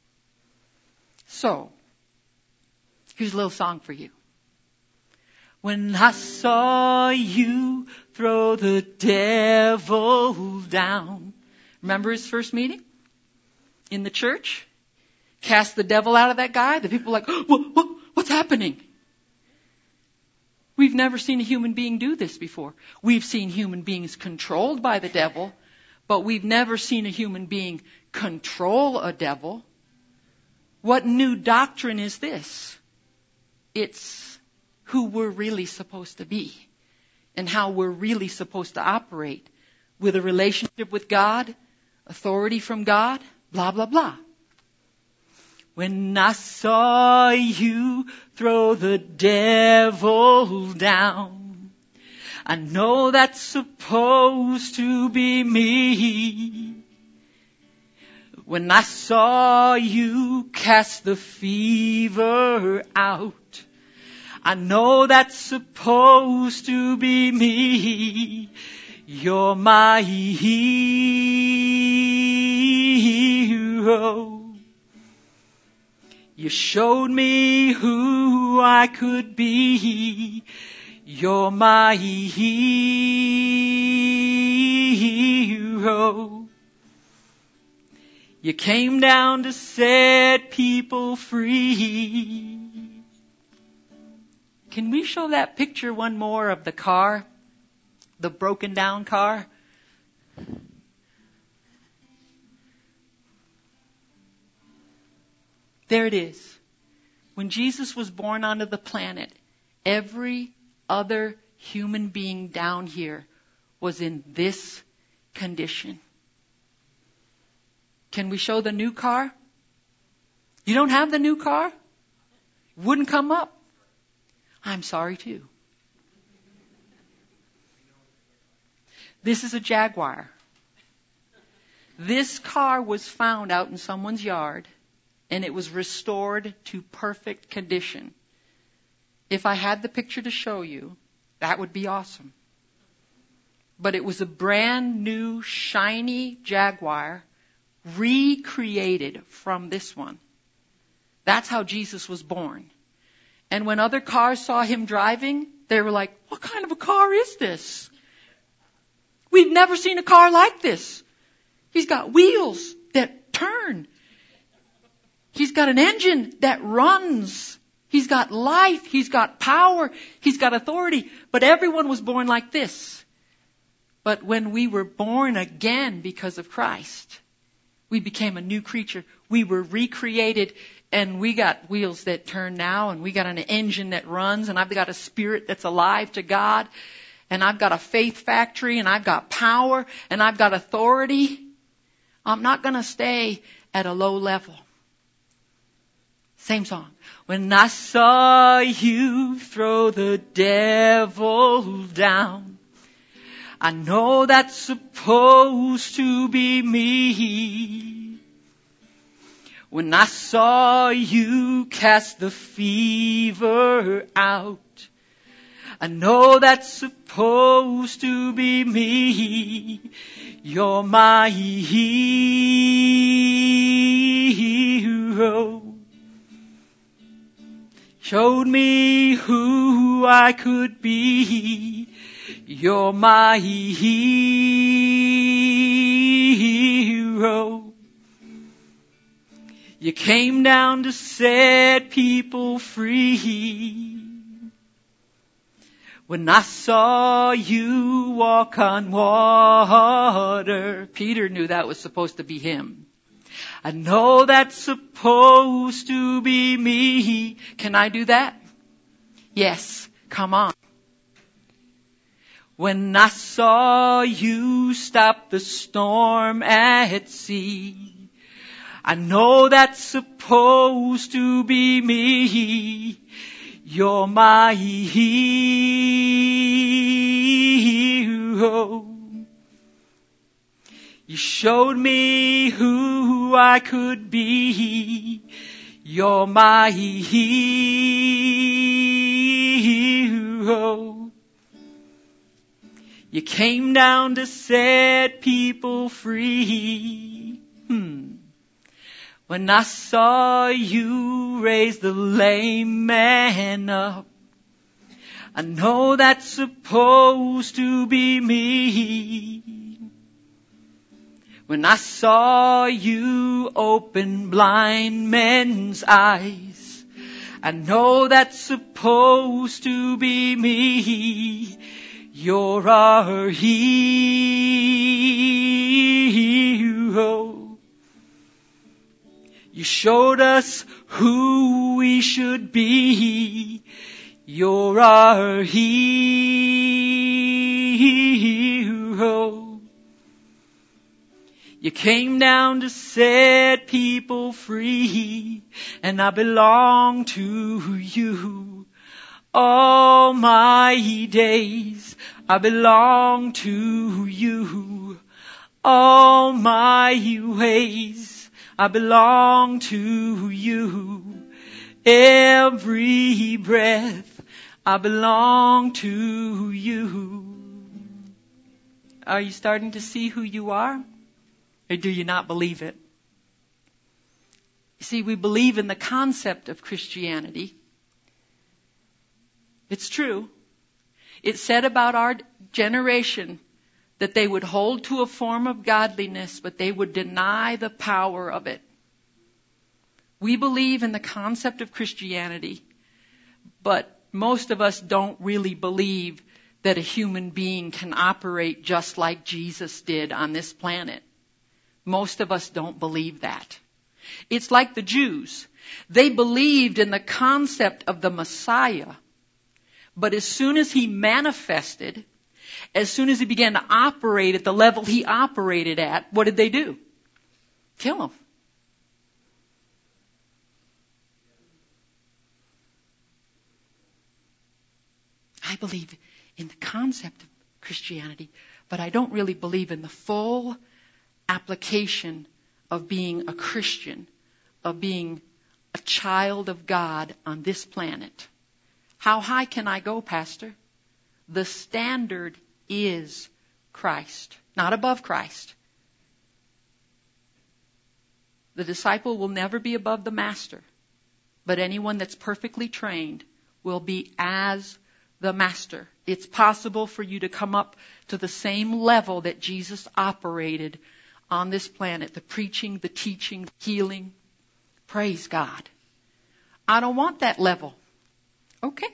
So, here's a little song for you. When I saw you throw the devil down. Remember his first meeting? In the church? Cast the devil out of that guy. The people were like, what, what, what's happening? We've never seen a human being do this before. We've seen human beings controlled by the devil, but we've never seen a human being control a devil. What new doctrine is this? It's who we're really supposed to be and how we're really supposed to operate with a relationship with God, authority from God, blah, blah, blah. When I saw you throw the devil down, I know that's supposed to be me. When I saw you cast the fever out, I know that's supposed to be me. You're my hero. You showed me who I could be. You're my hero. You came down to set people free. Can we show that picture one more of the car? The broken down car? There it is. When Jesus was born onto the planet, every other human being down here was in this condition. Can we show the new car? You don't have the new car? Wouldn't come up. I'm sorry too. This is a Jaguar. This car was found out in someone's yard, and it was restored to perfect condition. If I had the picture to show you, that would be awesome. But it was a brand new, shiny Jaguar, recreated from this one. That's how Jesus was born. And when other cars saw him driving, they were like, what kind of a car is this? We've never seen a car like this. He's got wheels that turn. He's got an engine that runs. He's got life. He's got power. He's got authority. But everyone was born like this. But when we were born again because of Christ, we became a new creature. We were recreated, and we got wheels that turn now, and we got an engine that runs, and I've got a spirit that's alive to God, and I've got a faith factory, and I've got power, and I've got authority. I'm not going to stay at a low level. Same song. When I saw you throw the devil down, I know that's supposed to be me. When I saw you cast the fever out, I know that's supposed to be me. You're my hero. Showed me who I could be. You're my hero. You came down to set people free. When I saw you walk on water, Peter knew that was supposed to be him. I know that's supposed to be me. Can I do that? Yes, come on. When I saw you stop the storm at sea, I know that's supposed to be me. You're my hero. You showed me who I could be. You're my hero. You came down to set people free. Hmm. When I saw you raise the lame man up, I know that's supposed to be me. When I saw you open blind men's eyes, I know that's supposed to be me. You're our hero. You showed us who we should be. You're our hero. You came down to set people free, and I belong to you. All my days I belong to you. All my ways I belong to you. Every breath, I belong to you. Are you starting to see who you are? Or do you not believe it? You see, we believe in the concept of Christianity. It's true. It said about our generation that they would hold to a form of godliness, but they would deny the power of it. We believe in the concept of Christianity, but most of us don't really believe that a human being can operate just like Jesus did on this planet. Most of us don't believe that. It's like the Jews. They believed in the concept of the Messiah, but as soon as he manifested, as soon as he began to operate at the level he operated at, what did they do? Kill him. I believe in the concept of Christianity, but I don't really believe in the full application of being a Christian, of being a child of God on this planet. How high can I go, Pastor? The standard is Christ, not above Christ. The disciple will never be above the master, but anyone that's perfectly trained will be as the master. It's possible for you to come up to the same level that Jesus operated on this planet, the preaching, the teaching, the healing. Praise God. I don't want that level. Okay.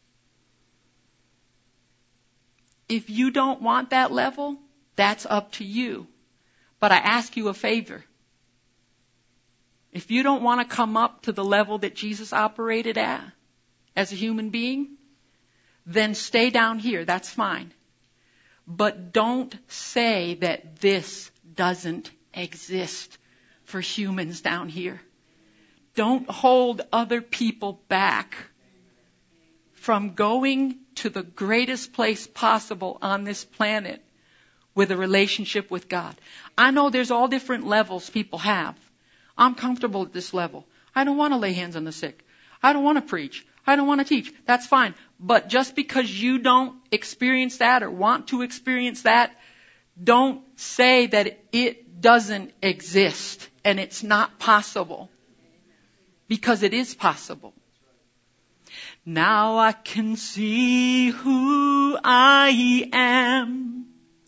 If you don't want that level, that's up to you. But I ask you a favor. If you don't want to come up to the level that Jesus operated at as a human being, then stay down here. That's fine. But don't say that this doesn't exist for humans down here. Don't hold other people back from going to the greatest place possible on this planet with a relationship with God. I know there's all different levels people have. I'm comfortable at this level. I don't want to lay hands on the sick. I don't want to preach. I don't want to teach. That's fine. But just because you don't experience that or want to experience that, don't say that it doesn't exist and it's not possible. Because it is possible. Now I can see who I am.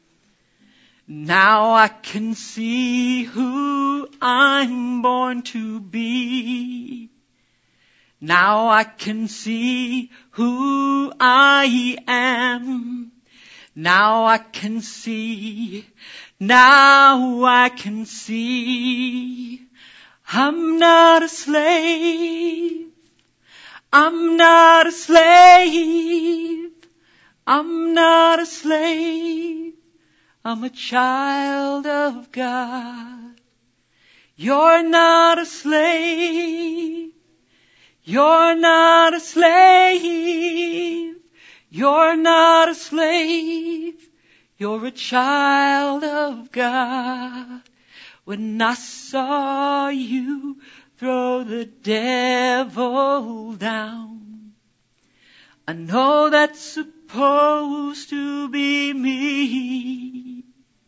Now I can see who I'm born to be. Now I can see who I am. Now I can see. Now I can see. I'm not a slave. I'm not a slave. I'm not a slave. I'm a child of God. You're not a slave. You're not a slave. You're not a slave. You're a child of God. When I saw you throw the devil down, I know that's supposed to be me.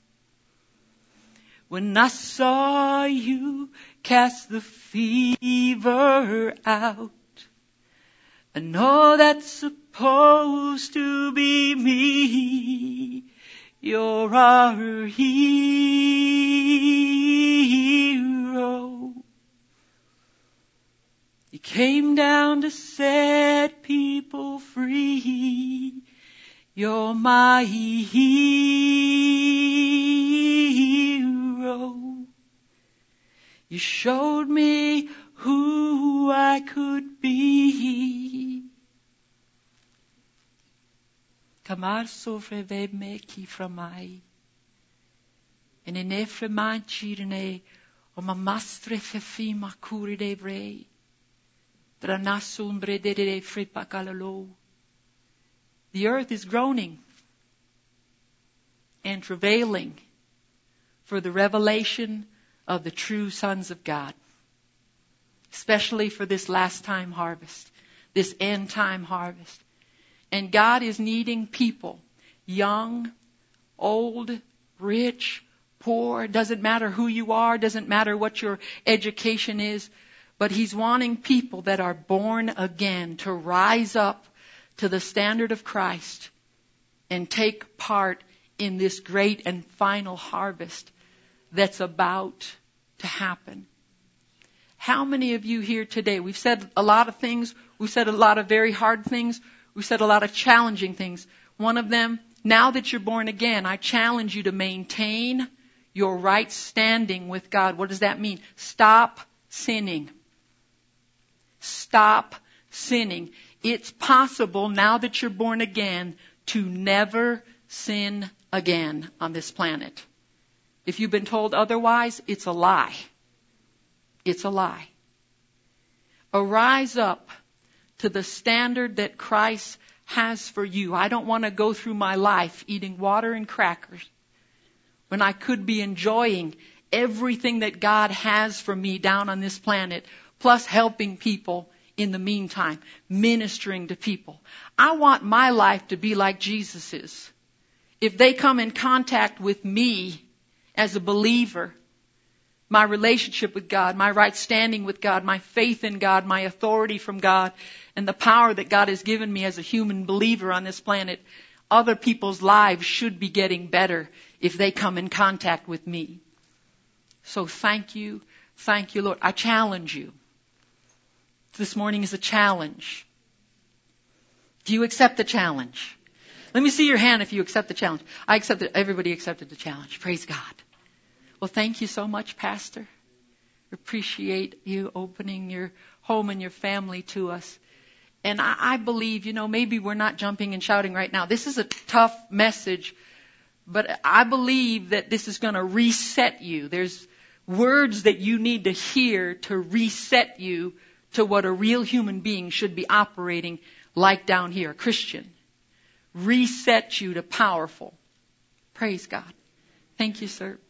When I saw you cast the fever out, I know that's supposed to be me. You're our hero. You came down to set people free. You're my hero. You showed me who I could be. Kamar sofre ve me ki framai. En en efre man chirne o ma mastre fefi ma kuri de vrei. Dranasumbre de de fripa kalalo. The earth is groaning and travailing for the revelation of the true sons of God, especially for this last time harvest, this end time harvest. And God is needing people, young, old, rich, poor, doesn't matter who you are, doesn't matter what your education is, but He's wanting people that are born again to rise up to the standard of Christ and take part in this great and final harvest that's about to happen. How many of you here today, we've said a lot of things, we've said a lot of very hard things, we've said a lot of challenging things. One of them, now that you're born again, I challenge you to maintain your right standing with God. What does that mean? Stop sinning. Stop sinning. It's possible, now that you're born again, to never sin again on this planet. If you've been told otherwise, it's a lie. It's a lie. Arise up to the standard that Christ has for you. I don't want to go through my life eating water and crackers when I could be enjoying everything that God has for me down on this planet, plus helping people in the meantime, ministering to people. I want my life to be like Jesus's. If they come in contact with me as a believer, my relationship with God, my right standing with God, my faith in God, my authority from God, and the power that God has given me as a human believer on this planet, other people's lives should be getting better if they come in contact with me. So thank you, thank you, Lord. I challenge you. This morning is a challenge. Do you accept the challenge? Let me see your hand if you accept the challenge. I accept it. Everybody accepted the challenge. Praise God. Well, thank you so much, Pastor. Appreciate you opening your home and your family to us. And I, I believe, you know, maybe we're not jumping and shouting right now. This is a tough message, but I believe that this is going to reset you. There's words that you need to hear to reset you to what a real human being should be operating like down here, a Christian. Reset you to powerful. Praise God. Thank you, sir.